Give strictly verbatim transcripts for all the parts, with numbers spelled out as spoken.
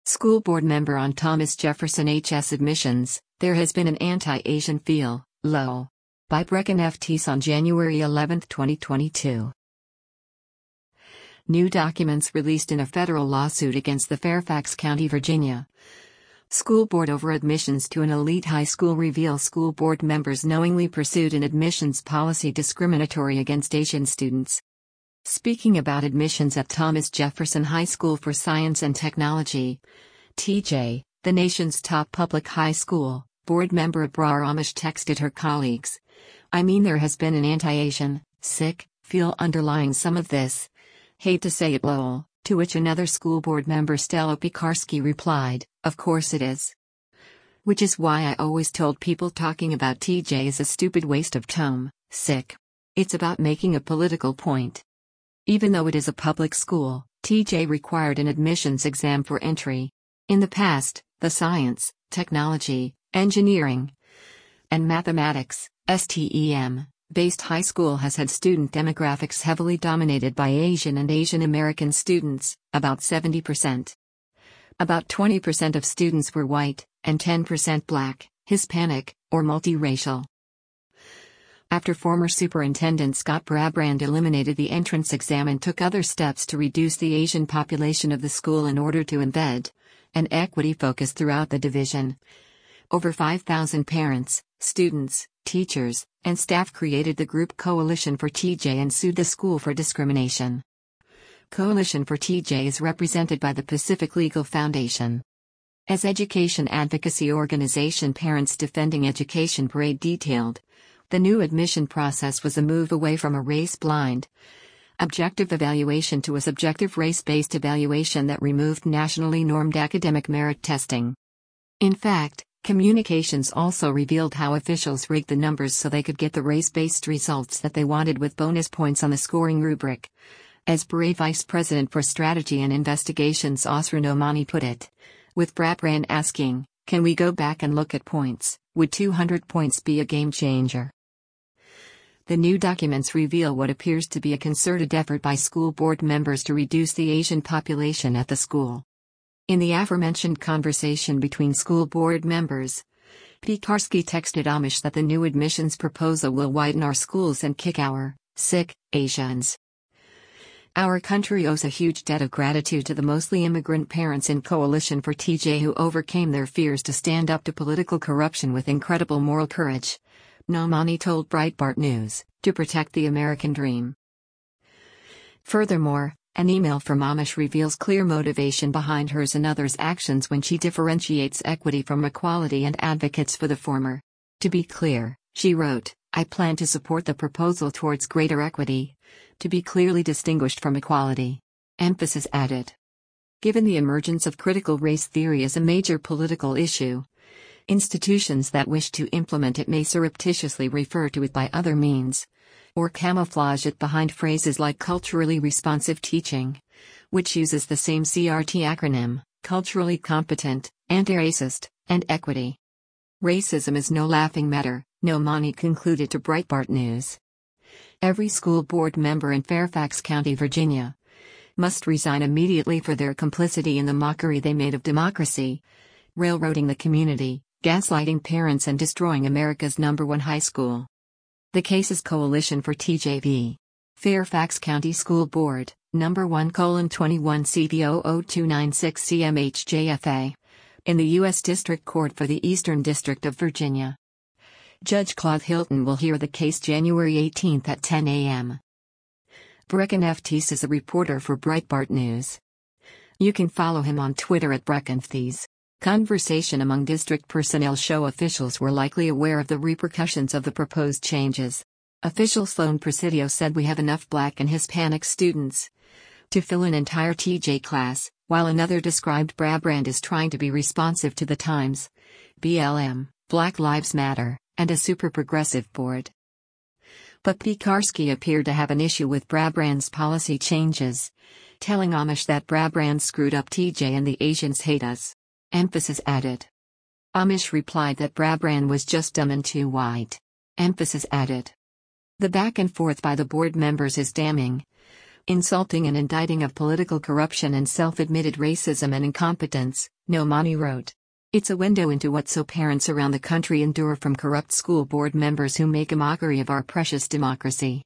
School board member on Thomas Jefferson H S admissions, there has been an anti-Asian feel, lol. By Brecken F. Teese on January eleventh twenty twenty-two. New documents released in a federal lawsuit against the Fairfax County, Virginia school board over admissions to an elite high school reveal school board members knowingly pursued an admissions policy discriminatory against Asian students. Speaking about admissions at Thomas Jefferson High School for Science and Technology, T J, the nation's top public high school, board member Abrar Amish texted her colleagues, "I mean there has been an anti-Asian, sick, feel underlying some of this. Hate to say it lol," to which another school board member Stella Piekarski replied, "Of course it is. Which is why I always told people talking about T J is a stupid waste of time, sick. It's about making a political point." Even though it is a public school, T J required an admissions exam for entry. In the past, the science, technology, engineering, and mathematics, STEM, based high school has had student demographics heavily dominated by Asian and Asian American students, about seventy percent. About twenty percent of students were white, and ten percent Black, Hispanic, or multiracial. After former Superintendent Scott Brabrand eliminated the entrance exam and took other steps to reduce the Asian population of the school in order to embed an equity focus throughout the division, over five thousand parents, students, teachers, and staff created the group Coalition for T J and sued the school for discrimination. Coalition for T J is represented by the Pacific Legal Foundation. As education advocacy organization Parents Defending Education Parade detailed, the new admission process was a move away from a race-blind, objective evaluation to a subjective race-based evaluation that removed nationally normed academic merit testing. In fact, communications also revealed how officials rigged the numbers so they could get the race-based results that they wanted with bonus points on the scoring rubric. As Parade Vice President for Strategy and Investigations Oscar Nomani put it, with Brabrand asking, "Can we go back and look at points? Would two hundred points be a game changer?" The new documents reveal what appears to be a concerted effort by school board members to reduce the Asian population at the school. In the aforementioned conversation between school board members, Piekarski texted Amish that the new admissions proposal will widen our schools and kick our sick Asians. Our country owes a huge debt of gratitude to the mostly immigrant parents in Coalition for T J who overcame their fears to stand up to political corruption with incredible moral courage, Nomani told Breitbart News, to protect the American dream. Furthermore, an email from Amish reveals clear motivation behind hers and others' actions when she differentiates equity from equality and advocates for the former. To be clear, she wrote, "I plan to support the proposal towards greater equity, to be clearly distinguished from equality." Emphasis added. Given the emergence of critical race theory as a major political issue, institutions that wish to implement it may surreptitiously refer to it by other means, or camouflage it behind phrases like culturally responsive teaching, which uses the same C R T acronym, culturally competent, anti-racist, and equity. Racism is no laughing matter, Nomani concluded to Breitbart News. Every school board member in Fairfax County, Virginia, must resign immediately for their complicity in the mockery they made of democracy, railroading the community, gaslighting parents and destroying America's number one high school. The case is Coalition for T J v. Fairfax County School Board, number one colon twenty-one C V zero zero two nine six C M H J F A, in the U S District Court for the Eastern District of Virginia. Judge Claude Hilton will hear the case January eighteenth at ten a m Brecken F. Teese is a reporter for Breitbart News. You can follow him on Twitter at BreckenFteese. Conversation among district personnel show officials were likely aware of the repercussions of the proposed changes. Official Sloan Presidio said we have enough Black and Hispanic students to fill an entire T J class, while another described Brabrand as trying to be responsive to the times, B L M, Black Lives Matter, and a super progressive board. But Piekarski appeared to have an issue with Brabrand's policy changes, telling Amish that Brabrand screwed up T J and the Asians hate us. Emphasis added. Amish replied that Brabrand was just dumb and too white. Emphasis added. The back and forth by the board members is damning. Insulting and indicting of political corruption and self-admitted racism and incompetence, Nomani wrote. It's a window into what so parents around the country endure from corrupt school board members who make a mockery of our precious democracy.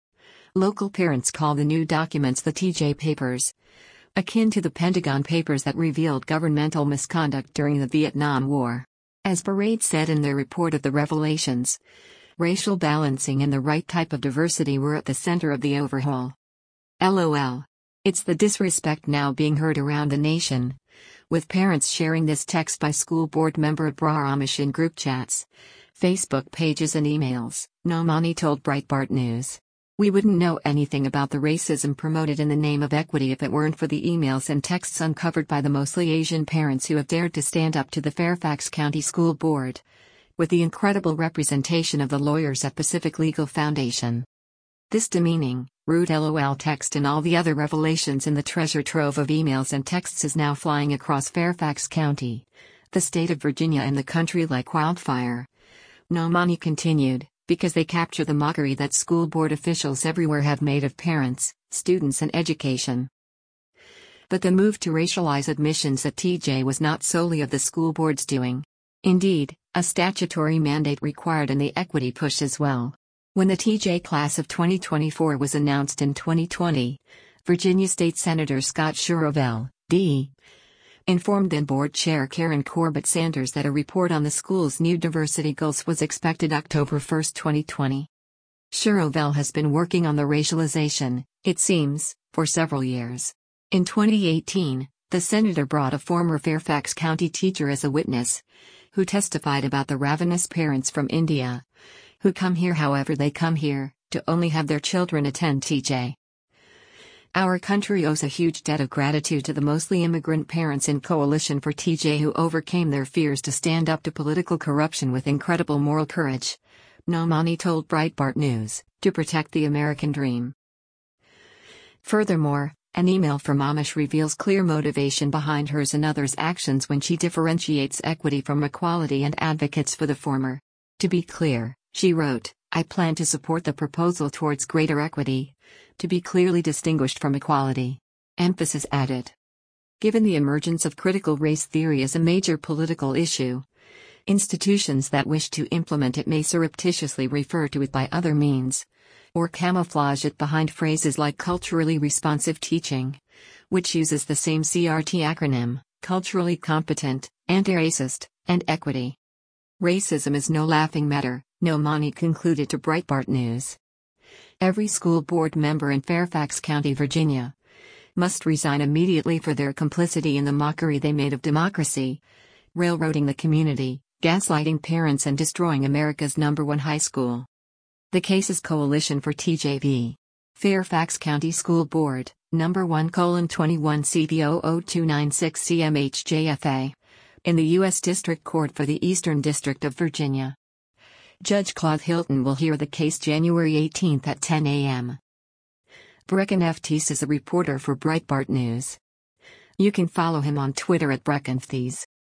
Local parents call the new documents the T J Papers, akin to the Pentagon Papers that revealed governmental misconduct during the Vietnam War. As Parade said in their report of the revelations, racial balancing and the right type of diversity were at the center of the overhaul. LOL. It's the disrespect now being heard around the nation, with parents sharing this text by school board member Abrar Amish in group chats, Facebook pages and emails, Nomani told Breitbart News. We wouldn't know anything about the racism promoted in the name of equity if it weren't for the emails and texts uncovered by the mostly Asian parents who have dared to stand up to the Fairfax County School Board, with the incredible representation of the lawyers at Pacific Legal Foundation. This demeaning, rude LOL text and all the other revelations in the treasure trove of emails and texts is now flying across Fairfax County, the state of Virginia and the country like wildfire. Nomani continued, because they capture the mockery that school board officials everywhere have made of parents, students and education. But the move to racialize admissions at T J was not solely of the school board's doing. Indeed, a statutory mandate required in the equity push as well. When the T J class of twenty twenty-four was announced in twenty twenty, Virginia State Senator Scott Shurovell, D. informed then board chair Karen Corbett Sanders that a report on the school's new diversity goals was expected October first, twenty twenty. Shurovell has been working on the racialization, it seems, for several years. In twenty eighteen, the senator brought a former Fairfax County teacher as a witness, who testified about the ravenous parents from India, who come here however they come here, to only have their children attend T J. Our country owes a huge debt of gratitude to the mostly immigrant parents in Coalition for T J who overcame their fears to stand up to political corruption with incredible moral courage, Nomani told Breitbart News, to protect the American dream. Furthermore, an email from Amish reveals clear motivation behind hers and others' actions when she differentiates equity from equality and advocates for the former. To be clear, she wrote, I plan to support the proposal towards greater equity, to be clearly distinguished from equality. Emphasis added. Given the emergence of critical race theory as a major political issue, institutions that wish to implement it may surreptitiously refer to it by other means, or camouflage it behind phrases like culturally responsive teaching, which uses the same C R T acronym, culturally competent, anti-racist, and equity. Racism is no laughing matter, Nomani concluded to Breitbart News. Every school board member in Fairfax County, Virginia, must resign immediately for their complicity in the mockery they made of democracy, railroading the community, gaslighting parents and destroying America's number one high school. The case is Coalition for T J v. Fairfax County School Board, number one colon twenty-one C V zero zero two nine six C M H J F A, in the U S District Court for the Eastern District of Virginia. Judge Claude Hilton will hear the case January eighteenth at ten a m Brecken F. Thies is a reporter for Breitbart News. You can follow him on Twitter at Brecken Thies.